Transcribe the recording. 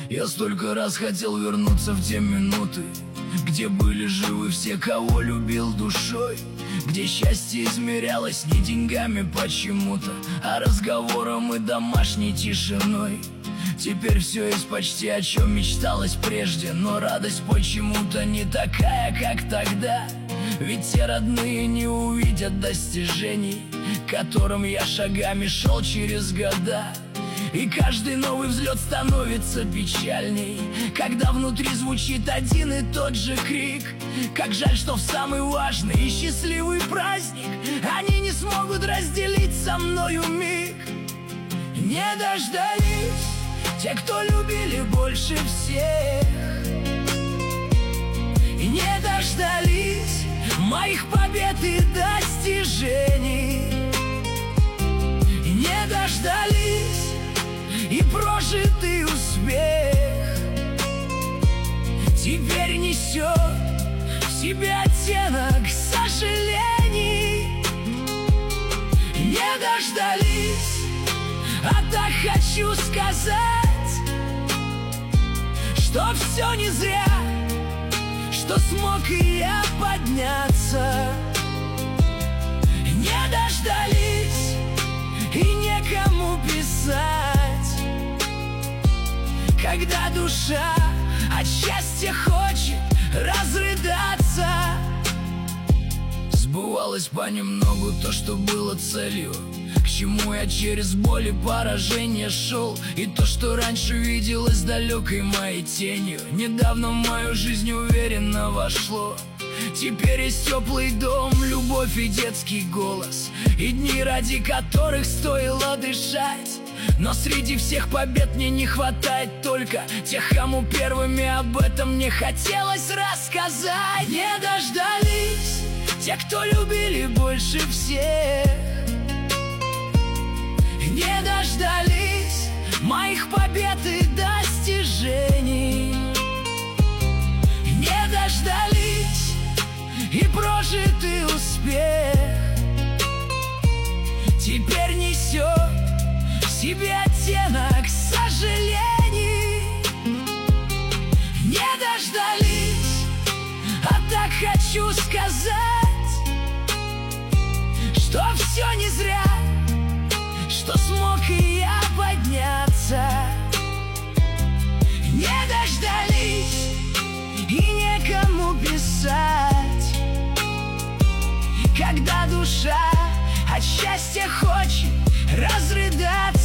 Я столько раз хотел вернуться в те минуты, где были живы все, кого любил душой, где счастье измерялось не деньгами почему-то, а разговором и домашней тишиной. Теперь все есть почти, о чем мечталось прежде, но радость почему-то не такая, как тогда. Ведь те родные не увидят достижений, к которым я шагами шел через года. И каждый новый взлет становится печальней, когда внутри звучит один и тот же крик. Как жаль, что в самый важный и счастливый праздник они не смогут разделить со мною миг. Не дождались те, кто любили больше всех, и не дождались моих побед и достижений, и не дождались и прожитый успех теперь несет в себе оттенок сожалений. Не дождались, а так хочу сказать, что все не зря, что смог и я подняться. Не дождались и некому писать, когда душа от счастья хочет разрыдаться. Сбывалось понемногу то, что было целью, к чему я через боль и поражение шел. И то, что раньше виделось далекой моей тенью, недавно в мою жизнь уверенно вошло. Теперь есть теплый дом, любовь и детский голос, и дни, ради которых стоило дышать. Но среди всех побед мне не хватает только тех, кому первыми об этом мне хотелось рассказать. Не дождались те, кто любили больше всех, не дождались моих побед и достижений, не дождались и прожитый успех теперь несет в себе оттенок сожалений. Не дождались, а так хочу сказать, что все не зря, что смог и я подняться. Не дождались и некому писать, когда душа от счастья хочет разрыдаться.